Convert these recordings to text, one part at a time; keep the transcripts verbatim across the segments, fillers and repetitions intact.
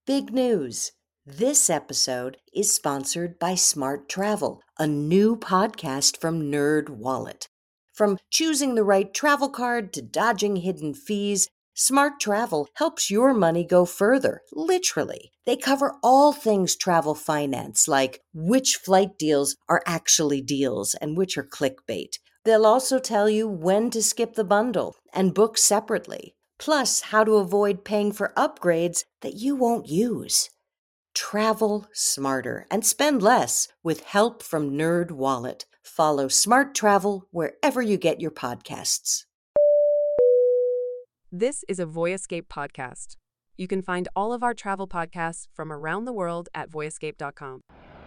Big news! This episode is sponsored by Smart Travel, a new podcast from NerdWallet. From choosing the right travel card to dodging hidden fees, Smart Travel helps your money go further, literally. They cover all things travel finance, like which flight deals are actually deals and which are clickbait. They'll also tell you when to skip the bundle and book separately, plus how to avoid paying for upgrades that you won't use. Travel smarter and spend less with help from NerdWallet. Follow Smart Travel wherever you get your podcasts. This is a Voyescape podcast. You can find all of our travel podcasts from around the world at voyescape dot com.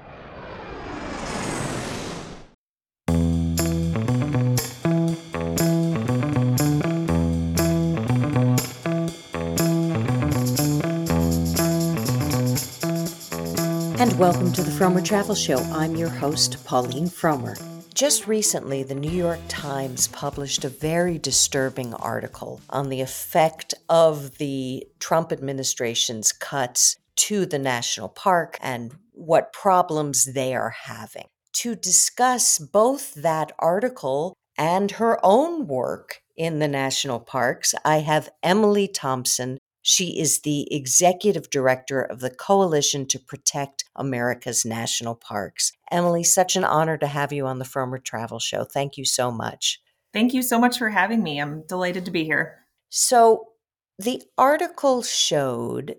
And welcome to the Frommer Travel Show. I'm your host, Pauline Frommer. Just recently, the New York Times published a very disturbing article on the effect of the Trump administration's cuts to the national park and what problems they are having. To discuss both that article and her own work in the national parks, I have Emily Thompson. She is the executive director of the Coalition to Protect America's National Parks. Emily, such an honor to have you on the Frommer Travel Show. Thank you so much. Thank you so much for having me. I'm delighted to be here. So, the article showed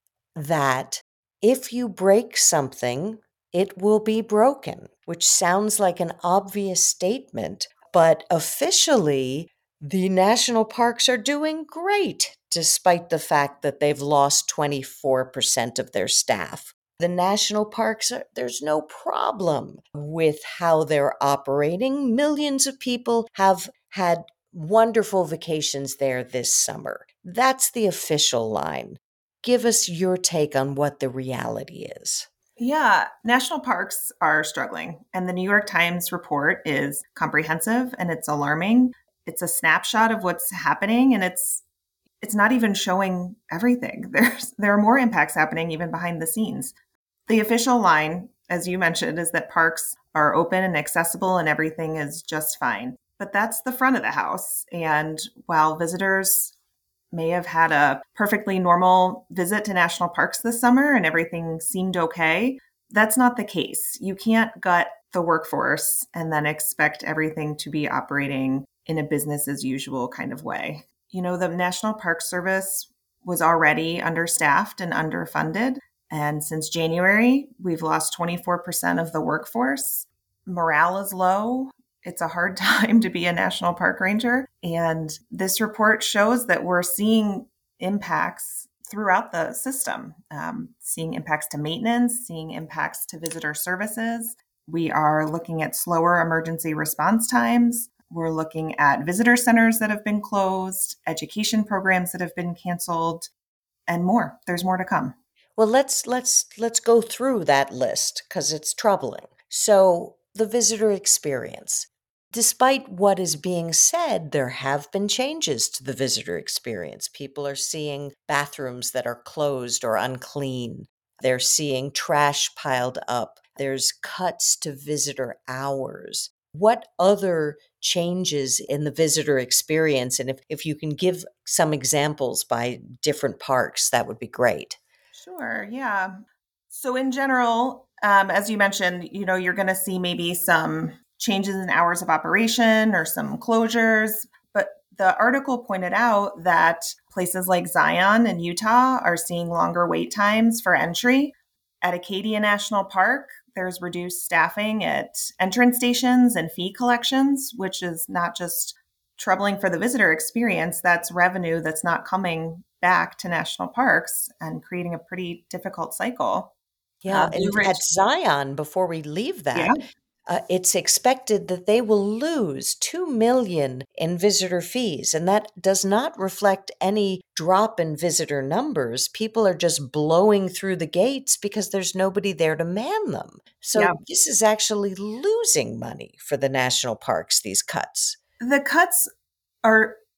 that if you break something, it will be broken, which sounds like an obvious statement, but officially, the national parks are doing great, despite the fact that they've lost twenty-four percent of their staff. The national parks, are, there's no problem with how they're operating. Millions of people have had wonderful vacations there this summer. That's the official line. Give us your take on what the reality is. Yeah, national parks are struggling, and the New York Times report is comprehensive and it's alarming. It's a snapshot of what's happening, and it's it's not even showing everything. There's there are more impacts happening even behind the scenes. The official line, as you mentioned, is that parks are open and accessible and everything is just fine. But that's the front of the house. And while visitors may have had a perfectly normal visit to national parks this summer and everything seemed okay, that's not the case. You can't gut the workforce and then expect everything to be operating in a business as usual kind of way. You know, the National Park Service was already understaffed and underfunded. And since January, we've lost twenty-four percent of the workforce. Morale is low. It's a hard time to be a national park ranger. And this report shows that we're seeing impacts throughout the system, um, seeing impacts to maintenance, seeing impacts to visitor services. We are looking at slower emergency response times. We're looking at visitor centers that have been closed, education programs that have been canceled, and more. There's more to come. Well, let's let's let's go through that list because it's troubling. So, the visitor experience. Despite what is being said, there have been changes to the visitor experience. People are seeing bathrooms that are closed or unclean. They're seeing trash piled up. There's cuts to visitor hours. What other changes in the visitor experience? And if, if you can give some examples by different parks, that would be great. Sure, yeah. So in general, um, as you mentioned, you know, you're going to see maybe some changes in hours of operation or some closures. But the article pointed out that places like Zion and Utah are seeing longer wait times for entry. At Acadia National Park, there's reduced staffing at entrance stations and fee collections, which is not just troubling for the visitor experience, that's revenue that's not coming back to national parks and creating a pretty difficult cycle. Yeah, Uh, Blue and Ridge, at Zion, before we leave yeah, that, uh, it's expected that they will lose two million dollars in visitor fees, and that does not reflect any drop in visitor numbers. People are just blowing through the gates because there's nobody there to man them. yeah. So this is actually losing money for the national parks, these cuts. The cuts are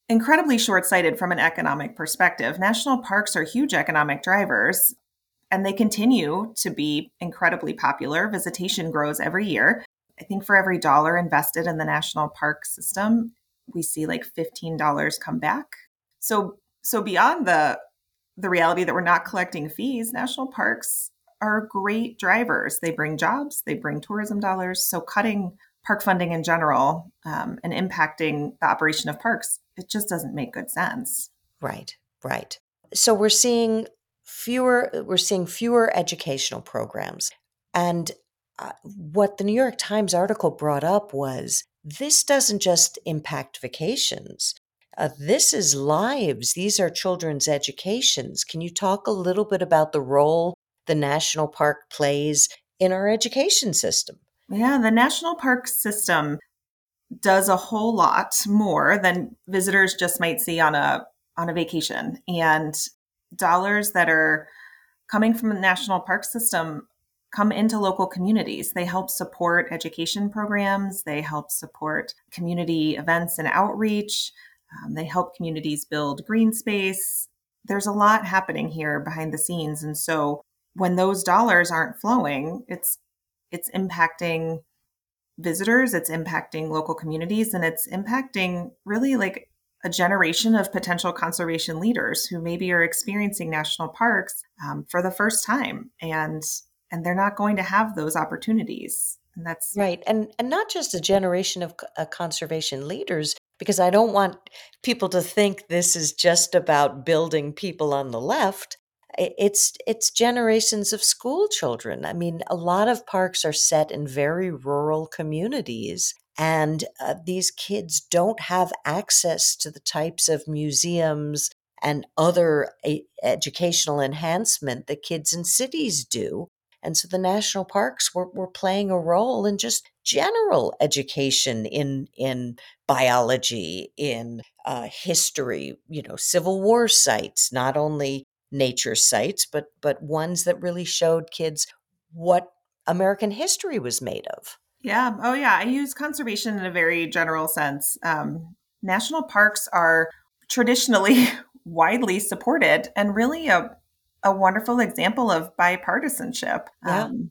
incredibly short-sighted from an economic perspective. National parks are huge economic drivers, and they continue to be incredibly popular. Visitation grows every year. I think for every dollar invested in the national park system, we see like fifteen dollars come back. So so beyond the the reality that we're not collecting fees, national parks are great drivers. They bring jobs, they bring tourism dollars. So cutting park funding in general um, and impacting the operation of parks, it just doesn't make good sense. Right, right. So we're seeing fewer we're seeing fewer educational programs. And uh, what the New York Times article brought up was this doesn't just impact vacations. Uh, this is lives. These are children's educations. Can you talk a little bit about the role the national park plays in our education system? Yeah, the national park system does a whole lot more than visitors just might see on a on a vacation. And dollars that are coming from the national park system come into local communities. They help support education programs, they help support community events and outreach, um, they help communities build green space. There's a lot happening here behind the scenes. And so when those dollars aren't flowing, it's it's impacting visitors, it's impacting local communities, and it's impacting really like a generation of potential conservation leaders who maybe are experiencing national parks um, for the first time, and and they're not going to have those opportunities. And that's Right. And and not just a generation of c- uh, conservation leaders, because I don't want people to think this is just about building people on the left. I- It's it's generations of school children. I mean, a lot of parks are set in very rural communities, and uh, these kids don't have access to the types of museums and other e- educational enhancement that kids in cities do. And so the national parks were, were playing a role in just general education in in biology, in uh, history, you know, Civil War sites, not only nature sites, but but ones that really showed kids what American history was made of. yeah. Oh, yeah. I use conservation in a very general sense. Um, national parks are traditionally widely supported and really a, a wonderful example of bipartisanship. Yeah. Um,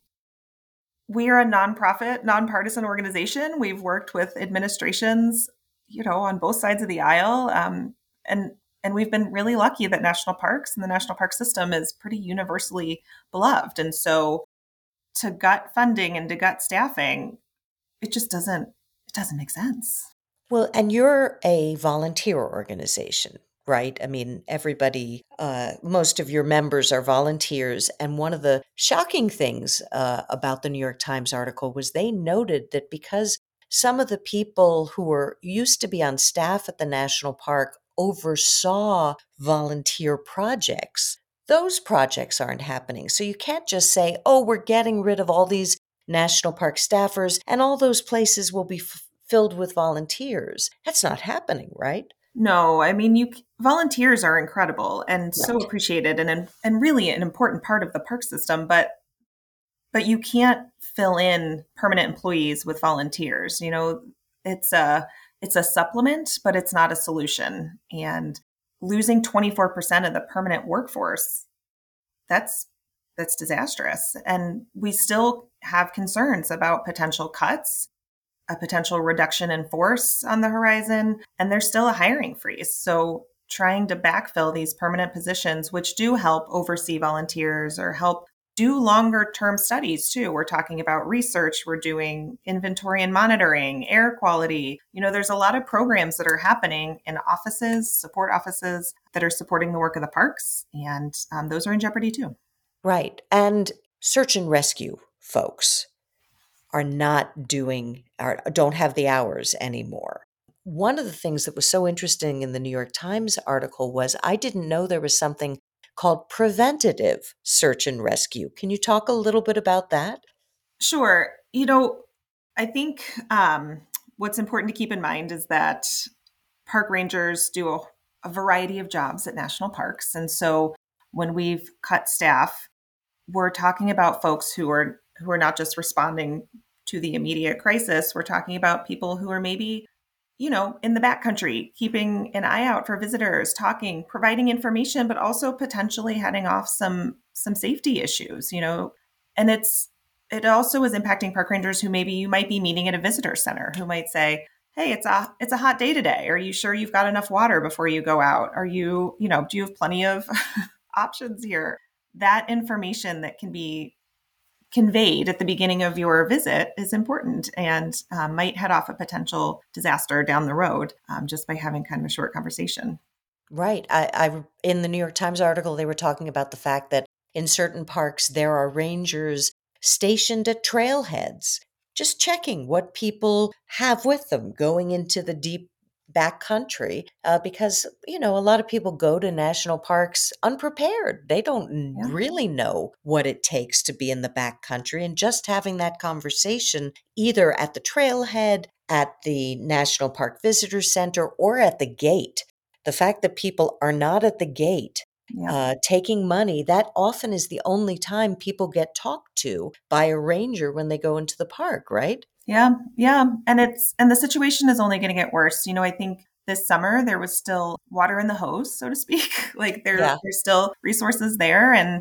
we are a nonprofit, nonpartisan organization. We've worked with administrations, you know, on both sides of the aisle, um, and and we've been really lucky that national parks and the national park system is pretty universally beloved. And so, to gut funding and to gut staffing, it just doesn't it doesn't make sense. Well, and you're a volunteer organization, right? I mean, everybody, uh, most of your members are volunteers. And one of the shocking things uh, about the New York Times article was they noted that because some of the people who were used to be on staff at the national park oversaw volunteer projects, those projects aren't happening. So you can't just say, oh, we're getting rid of all these national park staffers and all those places will be f- filled with volunteers. That's not happening, right? No, I mean, you volunteers are incredible and so Right. appreciated, and and really an important part of the park system, but but you can't fill in permanent employees with volunteers. You know, it's a it's a supplement, but it's not a solution. And losing twenty-four percent of the permanent workforce, that's that's disastrous. And we still have concerns about potential cuts, a potential reduction in force on the horizon, and there's still a hiring freeze. So trying to backfill these permanent positions, which do help oversee volunteers or help do longer term studies too. We're talking about research, we're doing inventory and monitoring, air quality. You know, there's a lot of programs that are happening in offices, support offices that are supporting the work of the parks, and um, those are in jeopardy too. Right. And search and rescue folks are not doing or don't have the hours anymore. One of the things that was so interesting in the New York Times article was I didn't know there was something called preventative search and rescue. Can you talk a little bit about that? Sure. You know, I think um, what's important to keep in mind is that park rangers do a, a variety of jobs at national parks. And so when we've cut staff, we're talking about folks who are who are not just responding to the immediate crisis. We're talking about people who are maybe you know, in the backcountry, keeping an eye out for visitors, talking, providing information, but also potentially heading off some some safety issues, you know. And it's it also is impacting park rangers who maybe you might be meeting at a visitor center who might say, "Hey, it's a it's a hot day today. Are you sure you've got enough water before you go out? Are you, you know, do you have plenty of options here?" That information that can be conveyed at the beginning of your visit is important and um, might head off a potential disaster down the road um, just by having kind of a short conversation. Right. I, I in the New York Times article, they were talking about the fact that in certain parks there are rangers stationed at trailheads, just checking what people have with them going into the deep back country, uh, because you know a lot of people go to national parks unprepared. They don't Yeah. really know what it takes to be in the back country, and just having that conversation either at the trailhead, at the National Park Visitor Center, or at the gate. The fact that people are not at the gate Yeah. uh, taking money, that often is the only time people get talked to by a ranger when they go into the park, right? Yeah. Yeah. And it's, and the situation is only going to get worse. You know, I think this summer there was still water in the hose, so to speak. like there, Yeah. there's still resources there. And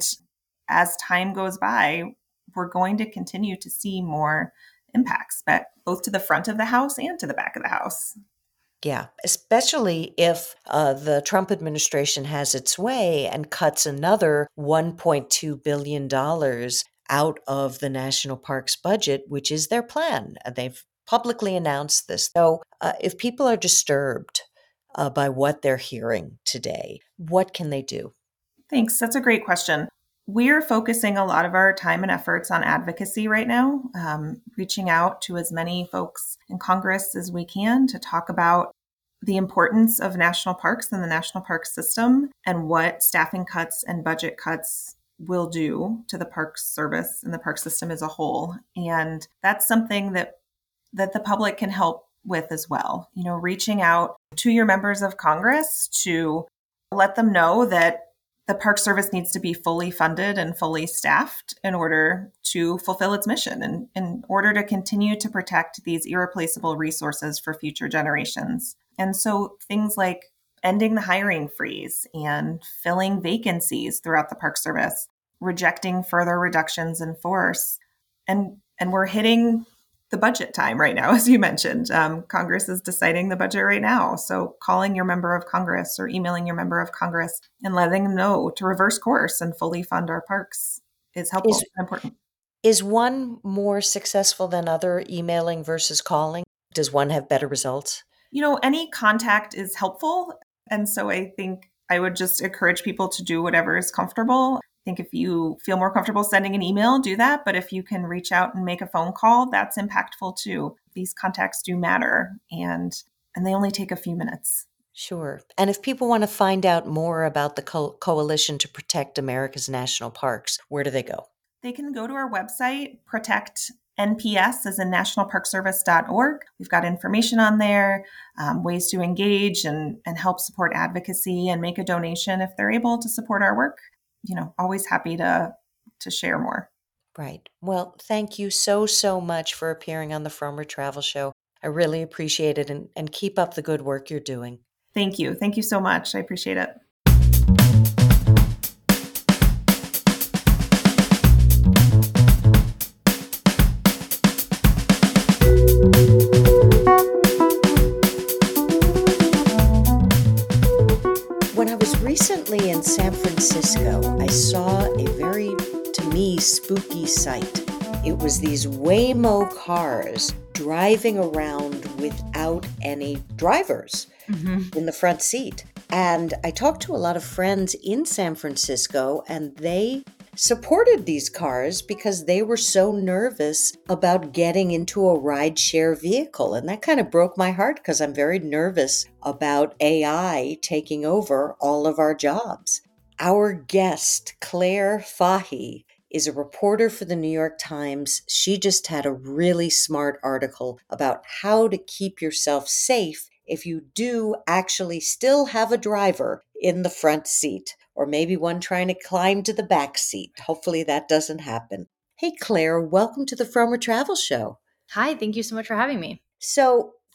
as time goes by, we're going to continue to see more impacts, but both to the front of the house and to the back of the house. Yeah, especially if uh, the Trump administration has its way and cuts another one point two billion dollars out of the national parks budget, which is their plan. Uh, They've publicly announced this. So uh, if people are disturbed uh, by what they're hearing today, what can they do? Thanks. That's a great question. We're focusing a lot of our time and efforts on advocacy right now, um, reaching out to as many folks in Congress as we can to talk about the importance of national parks and the national park system and what staffing cuts and budget cuts will do to the park service and the park system as a whole. And that's something that that the public can help with as well. You know, reaching out to your members of Congress to let them know that the Park Service needs to be fully funded and fully staffed in order to fulfill its mission and in order to continue to protect these irreplaceable resources for future generations. And so things like ending the hiring freeze and filling vacancies throughout the Park Service, rejecting further reductions in force. And, and we're hitting the budget time right now, as you mentioned. Um, Congress is deciding the budget right now. So calling your member of Congress or emailing your member of Congress and letting them know to reverse course and fully fund our parks is helpful Is, and important. is one more successful than other, emailing versus calling? Does one have better results? You know, any contact is helpful. And so I think I would just encourage people to do whatever is comfortable. I think if you feel more comfortable sending an email, do that. But if you can reach out and make a phone call, that's impactful too. These contacts do matter and and they only take a few minutes. Sure. And if people want to find out more about the Co- Coalition to Protect America's National Parks, where do they go? They can go to our website, protect N P S as in national park service dot org. We've got information on there, um, ways to engage and, and help support advocacy and make a donation if they're able to support our work. You know, always happy to to share more. Right. Well, thank you so, so much for appearing on the Frommer Travel Show. I really appreciate it, and, and keep up the good work you're doing. Thank you. Thank you so much. I appreciate it. When I was recently in San Francisco, I saw a very, to me, spooky sight. It was these Waymo cars driving around without any drivers Mm-hmm. in the front seat. And I talked to a lot of friends in San Francisco, and they supported these cars because they were so nervous about getting into a rideshare vehicle. And that kind of broke my heart because I'm very nervous about A I taking over all of our jobs. Our guest, Claire Fahy, is a reporter for the New York Times. She just had a really smart article about how to keep yourself safe if you do actually still have a driver in the front seat, or maybe one trying to climb to the back seat. Hopefully that doesn't happen. Hey, Claire, welcome to the Frommer Travel Show. Hi, thank you so much for having me. So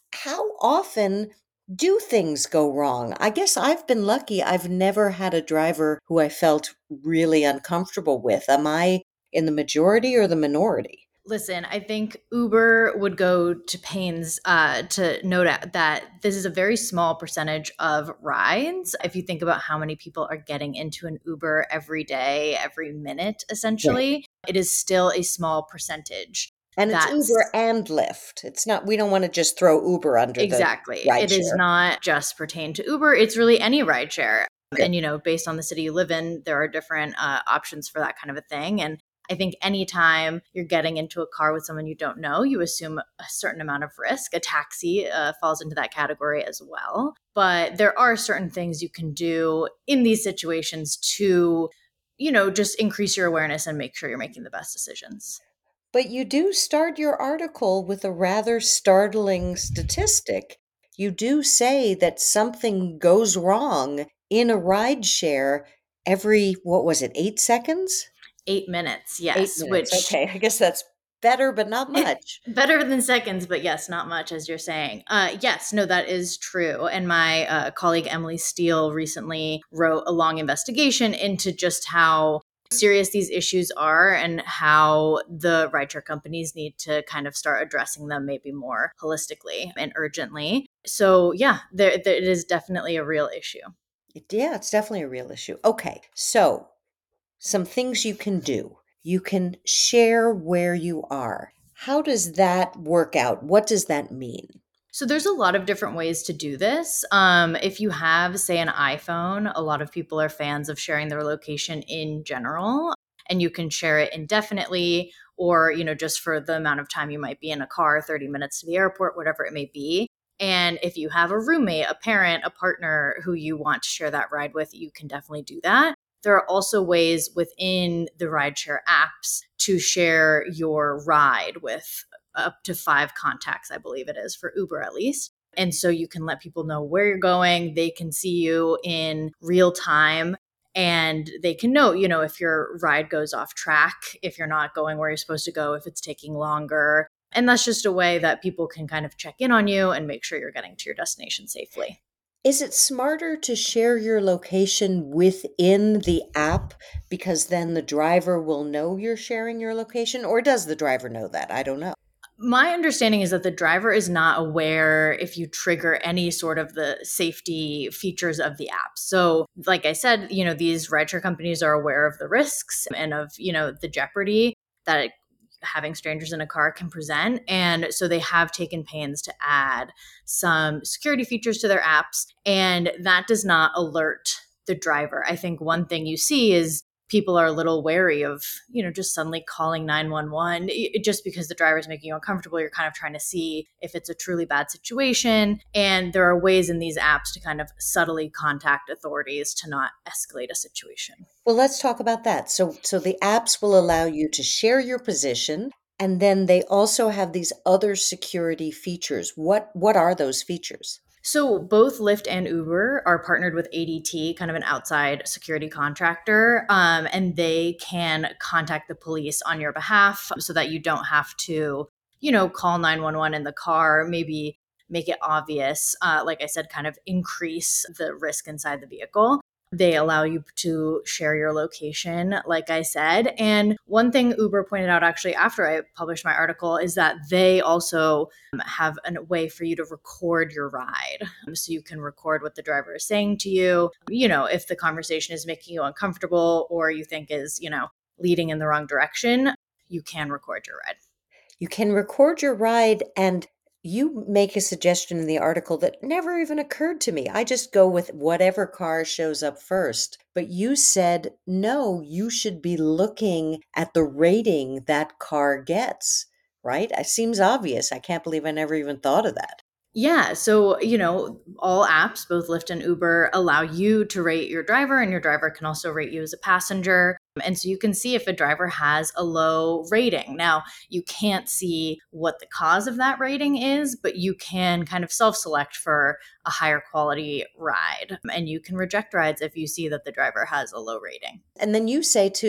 how often do things go wrong? I guess I've been lucky. I've never had a driver who I felt really uncomfortable with. Am I in the majority or the minority? Listen, I think Uber would go to pains uh, to note out that this is a very small percentage of rides. If you think about how many people are getting into an Uber every day, every minute, Right. essentially, it is still a small percentage. And it's Uber That's and Lyft. It's not, we don't want to just throw Uber under the exactly. It is rideshare. not just pertain to Uber, it's really any rideshare. Good. And, you know, based on the city you live in, there are different uh, options for that kind of a thing. And I think anytime you're getting into a car with someone you don't know, you assume a certain amount of risk. A taxi uh, falls into that category as well. But there are certain things you can do in these situations to, you know, just increase your awareness and make sure you're making the best decisions. But you do start your article with a rather startling statistic. You do say that something goes wrong in a rideshare every, what was it, eight seconds? Eight minutes, Eight yes, minutes. which Okay, I guess that's better, but not much. better than seconds, but yes, not much, as you're saying. Uh, yes, no, that is true. And my uh, colleague Emily Steele recently wrote a long investigation into just how serious these issues are and how the rideshare companies need to kind of start addressing them maybe more holistically and urgently. So yeah, there, there it is definitely a real issue. Yeah, it's definitely a real issue. Okay, so some things you can do. You can share where you are. How does that work out? What does that mean? So there's a lot of different ways to do this. Um, if you have, say, an iPhone, a lot of people are fans of sharing their location in general, and you can share it indefinitely, or you know, just for the amount of time you might be in a car, thirty minutes to the airport, whatever it may be. And if you have a roommate, a parent, a partner who you want to share that ride with, you can definitely do that. There are also ways within the rideshare apps to share your ride with up to five contacts, I believe it is, for Uber at least. And so you can let people know where you're going. They can see you in real time and they can know, you know, if your ride goes off track, if you're not going where you're supposed to go, if it's taking longer. And that's just a way that people can kind of check in on you and make sure you're getting to your destination safely. Is it smarter to share your location within the app because then the driver will know you're sharing your location? Or does the driver know that? I don't know. My understanding is that the driver is not aware if you trigger any sort of the safety features of the app. So, like I said, you know, these rideshare companies are aware of the risks and of, you know, the jeopardy that it, having strangers in a car can present. And so they have taken pains to add some security features to their apps. And that does not alert the driver. I think one thing you see is people are a little wary of, you know, just suddenly calling nine one one it, just because the driver is making you uncomfortable. You're kind of trying to see if it's a truly bad situation. And there are ways in these apps to kind of subtly contact authorities to not escalate a situation. Well, let's talk about that. So, so the apps will allow you to share your position, and then they also have these other security features. What what are those features? So both Lyft and Uber are partnered with A D T, kind of an outside security contractor, um, and they can contact the police on your behalf so that you don't have to, you know, call nine one one in the car, maybe make it obvious, uh, like I said, kind of increase the risk inside the vehicle. They allow you to share your location, like I said. And one thing Uber pointed out actually after I published my article is that they also have a way for you to record your ride. So you can record what the driver is saying to you. You know, if the conversation is making you uncomfortable or you think is, you know, leading in the wrong direction, you can record your ride. You can record your ride, and you make a suggestion in the article that never even occurred to me. I just go with whatever car shows up first. But you said, no, you should be looking at the rating that car gets, right? It seems obvious. I can't believe I never even thought of that. Yeah. So, you know, all apps, both Lyft and Uber, allow you to rate your driver, and your driver can also rate you as a passenger. And so you can see if a driver has a low rating. Now, you can't see what the cause of that rating is, but you can kind of self select for a higher quality ride. And you can reject rides if you see that the driver has a low rating. And then you say, too,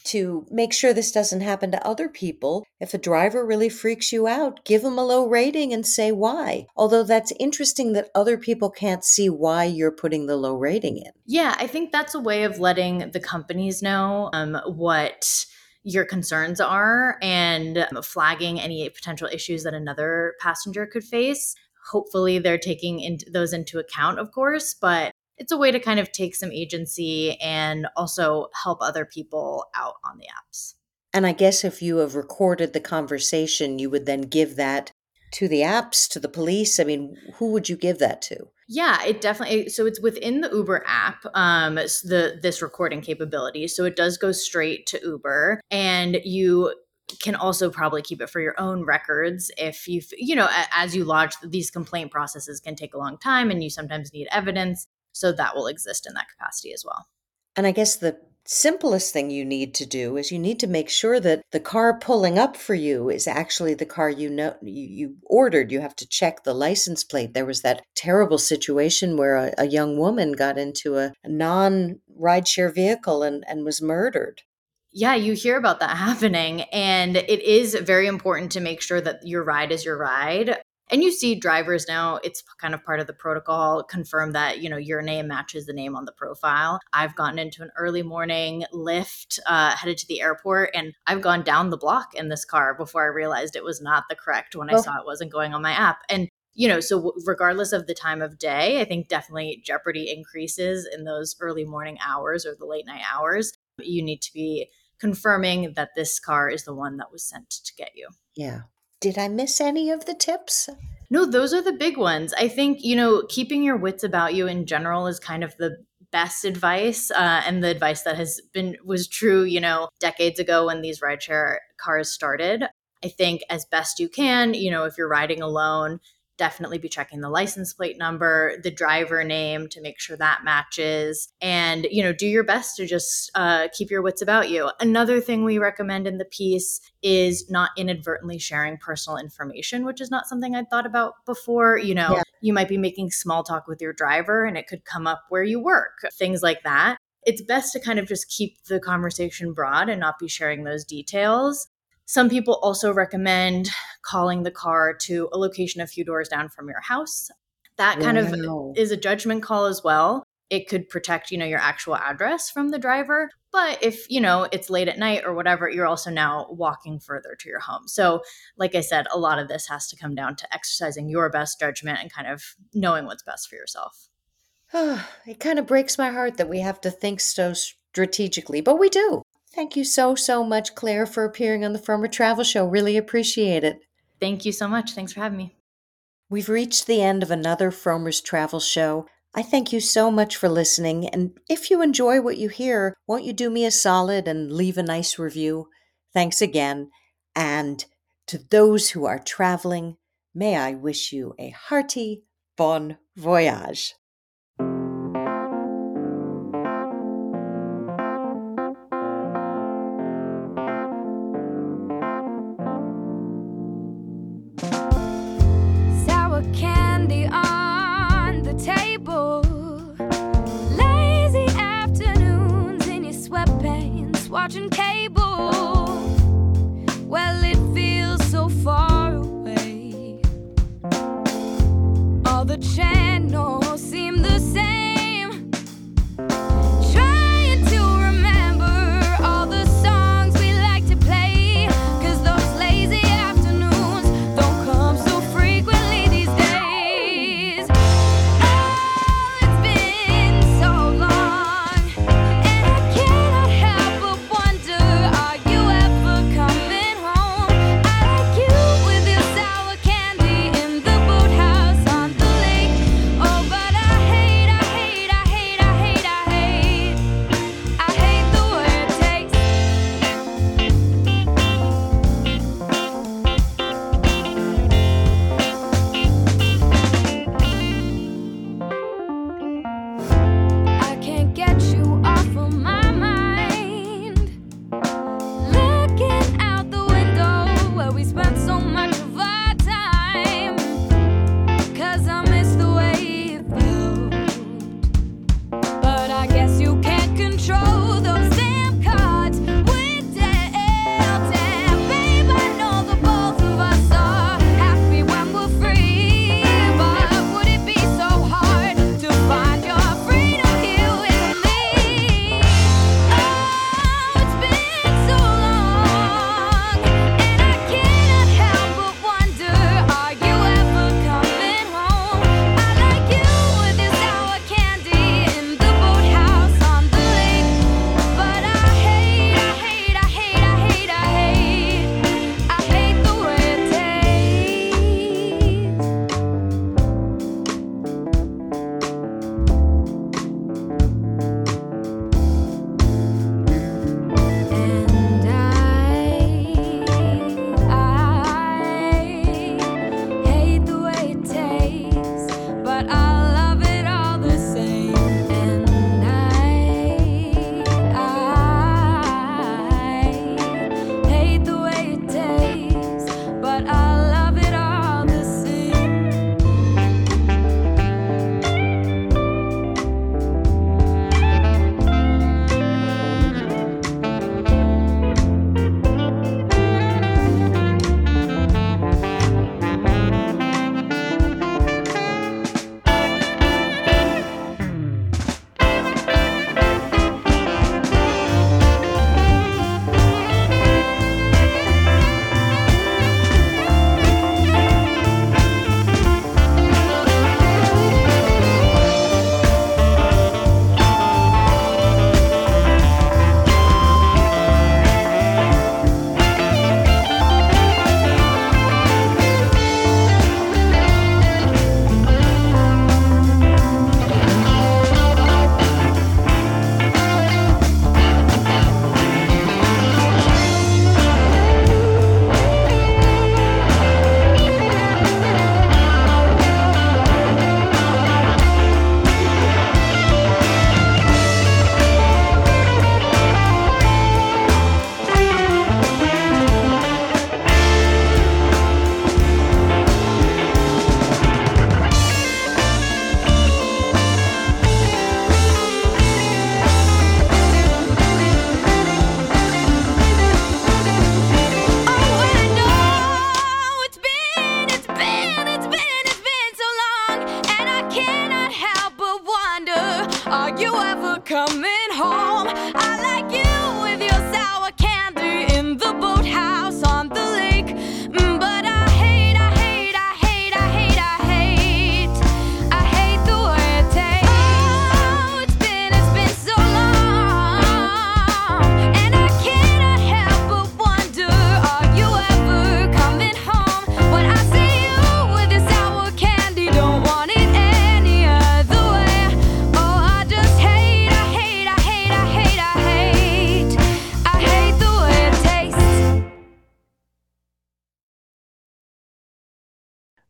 to make sure this doesn't happen to other people, if a driver really freaks you out, give them a low rating and say why. Although that's interesting that other people can't see why you're putting the low rating in. Yeah, I think that's a way of letting the companies know um, what your concerns are and um, flagging any potential issues that another passenger could face. Hopefully they're taking in- those into account, of course, but it's a way to kind of take some agency and also help other people out on the apps. And I guess if you have recorded the conversation, you would then give that to the apps, to the police. I mean, who would you give that to? Yeah, it definitely. So it's within the Uber app, um, the this recording capability. So it does go straight to Uber, and you can also probably keep it for your own records if you, you know, as you lodge, these complaint processes can take a long time, and you sometimes need evidence. So that will exist in that capacity as well. And I guess the simplest thing you need to do is you need to make sure that the car pulling up for you is actually the car you know you, you ordered. You have to check the license plate. There was that terrible situation where a, a young woman got into a non-rideshare vehicle and, and was murdered. Yeah, you hear about that happening. And it is very important to make sure that your ride is your ride. And you see drivers now, it's kind of part of the protocol, confirm that, you know, your name matches the name on the profile. I've gotten into an early morning Lyft uh, headed to the airport, and I've gone down the block in this car before I realized it was not the correct when I Oh. saw it wasn't going on my app. And, you know, so regardless of the time of day, I think definitely jeopardy increases in those early morning hours or the late night hours. You need to be confirming that this car is the one that was sent to get you. Yeah. Did I miss any of the tips? No, those are the big ones. I think, you know, keeping your wits about you in general is kind of the best advice uh, and the advice that has been was true, you know, decades ago when these rideshare cars started. I think as best you can, you know, if you're riding alone, definitely be checking the license plate number, the driver name to make sure that matches, and, you know, do your best to just uh, keep your wits about you. Another thing we recommend in the piece is not inadvertently sharing personal information, which is not something I'd thought about before. You know, Yeah. you might be making small talk with your driver and it could come up where you work, things like that. It's best to kind of just keep the conversation broad and not be sharing those details. Some people also recommend calling the car to a location a few doors down from your house. That kind Wow. of is a judgment call as well. It could protect, you know, your actual address from the driver. But if, you know, it's late at night or whatever, you're also now walking further to your home. So like I said, a lot of this has to come down to exercising your best judgment and kind of knowing what's best for yourself. It kind of breaks my heart that we have to think so strategically, but we do. Thank you so, so much, Claire, for appearing on the Frommer Travel Show. Really appreciate it. Thank you so much. Thanks for having me. We've reached the end of another Frommer's Travel Show. I thank you so much for listening, and if you enjoy what you hear, won't you do me a solid and leave a nice review? Thanks again, and to those who are traveling, may I wish you a hearty bon voyage. Sour candy on the table, lazy afternoons in your sweatpants watching cable. Well, it feels so far away. All the channels seem the same. Trying to remember all the songs we like to play, 'cause those lazy afternoons don't come so frequently these days. Oh, it's been so long, and I cannot help but wonder, are you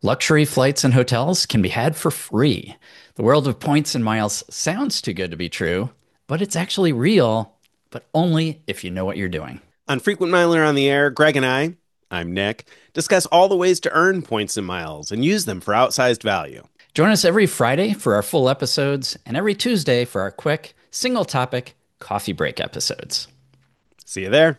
Luxury flights and hotels can be had for free. The world of points and miles sounds too good to be true, but it's actually real, but only if you know what you're doing. On Frequent Miler on the Air, Greg and I, I'm Nick, discuss all the ways to earn points and miles and use them for outsized value. Join us every Friday for our full episodes and every Tuesday for our quick, single-topic coffee break episodes. See you there.